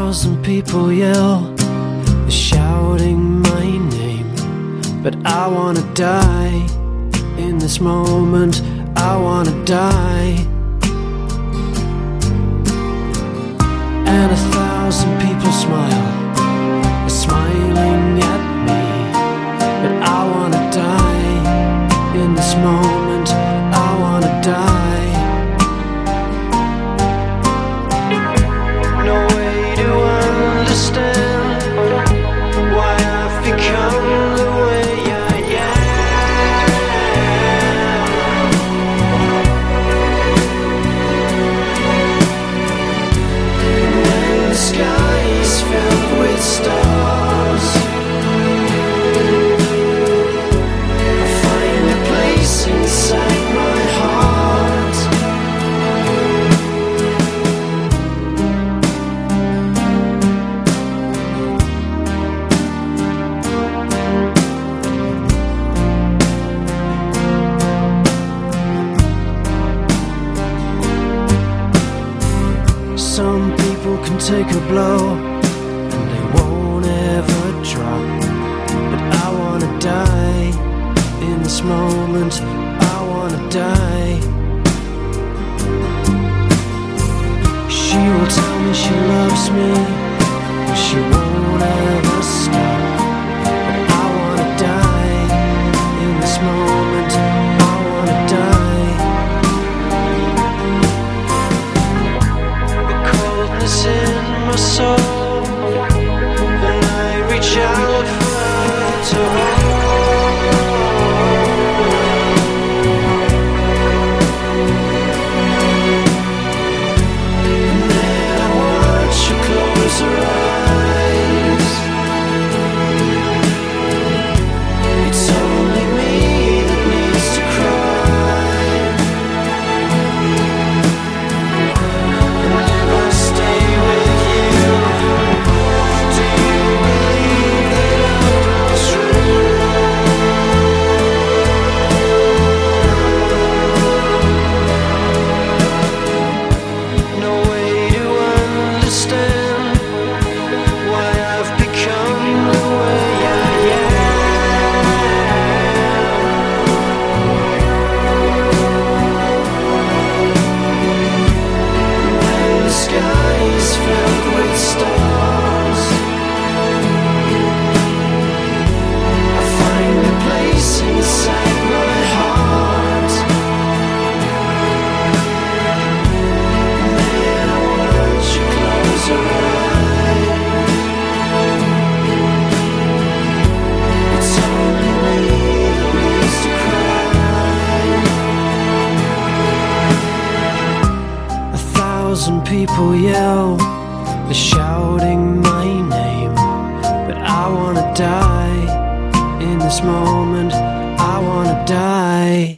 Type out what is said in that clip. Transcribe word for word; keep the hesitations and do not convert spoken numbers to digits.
thousand people yell, they're shouting my name, but I wanna die. In this moment, I wanna die. And a thousand people smile, they're smiling at me, but I wanna die. In this moment, I wanna die. No way to understand why I've become the way I am. When the sky is filled with stars, I find a place inside my heart. Some people can take a blow and they won't ever drop, but I wanna die. In this moment, I wanna die. She will tell me she loves me, but she won't ever stop. But I wanna die. In this moment, I wanna die. The coldness in my soul, and I reach out for her to hold. And then I watch her close her eyes. It's only me that needs to cry. And if I stay with you, do you believe that I'll grow through? No way to understand why I've become the way I am. When the sky is filled with stars, I find a place inside my heart. And then I watch you close your eyes. It's only me that needs to cry. A thousand people yell, they're shouting my name, but I wanna die. In this moment, I wanna die.